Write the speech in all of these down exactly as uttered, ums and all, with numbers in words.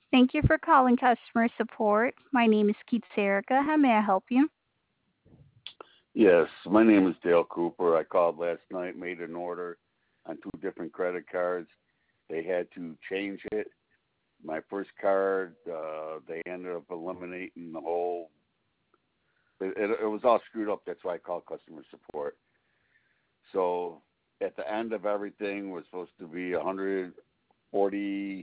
Thank you for calling customer support. My name is Keith Erica. How may I help you? Yes, my name is Dale Cooper. I called last night, made an order on two different credit cards. They had to change it. My first card, uh, they ended up eliminating the whole. It, it, it was all screwed up. That's why I called customer support. So at the end of everything was supposed to be one hundred forty-five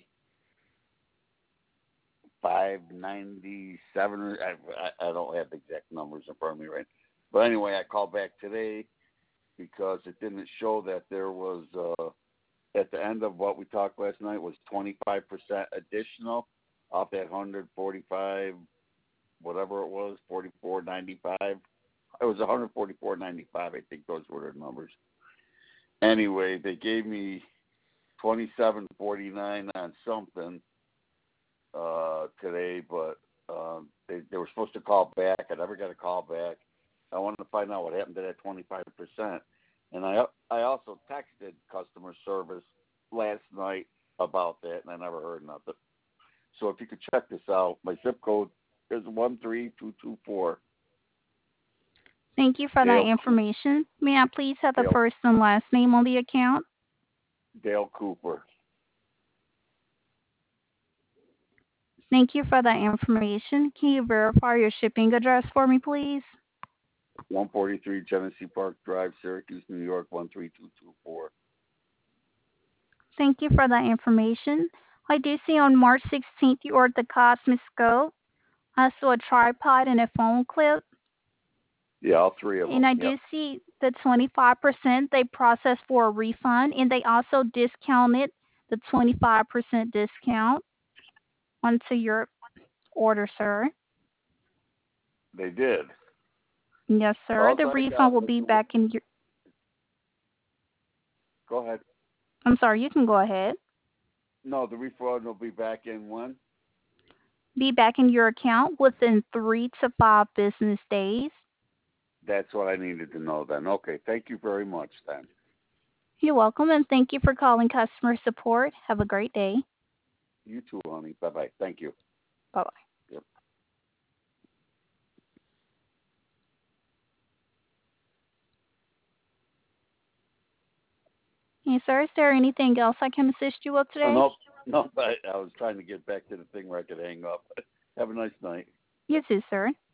ninety-seven. I, I I don't have the exact numbers in front of me right. But anyway, I called back today because it didn't show that there was uh, at the end of what we talked last night was twenty-five percent additional off that one hundred forty-five, whatever it was, forty-four ninety-five. It was one hundred forty-four ninety-five. I think those were the numbers. Anyway, they gave me twenty-seven forty-nine on something uh, today, but uh, they they were supposed to call back. I never got a call back. I wanted to find out what happened to that twenty-five percent. And I I also texted customer service last night about that, and I never heard nothing. So if you could check this out, my zip code is one three two two four. Thank you for that Dale, information. May I please have the Dale, first and last name on the account? Dale Cooper. Thank you for that information. Can you verify your shipping address for me, please? one forty-three Genesee Park Drive, Syracuse, New York, one three two two four. Thank you for that information. I do see on March sixteenth you ordered the Cosmic Scope, also a tripod and a phone clip. Yeah, all three of And them. I Yep. do see the twenty-five percent they processed for a refund, and they also discounted the twenty-five percent discount onto your order, sir. They did. Yes, sir. All The I refund got will was be the. back in your. Go ahead. I'm sorry, you can go ahead. No, the refund will be back in when? Be back in your account within three to five business days. That's what I needed to know then. Okay, thank you very much then. You're welcome, and thank you for calling customer support. Have a great day. You too, honey. Bye bye. Thank you. Bye bye. Yep. Hey, sir, is there anything else I can assist you with Oh today? no, no. I, I was trying to get back to the thing where I could hang up. Have a nice night. You too, sir.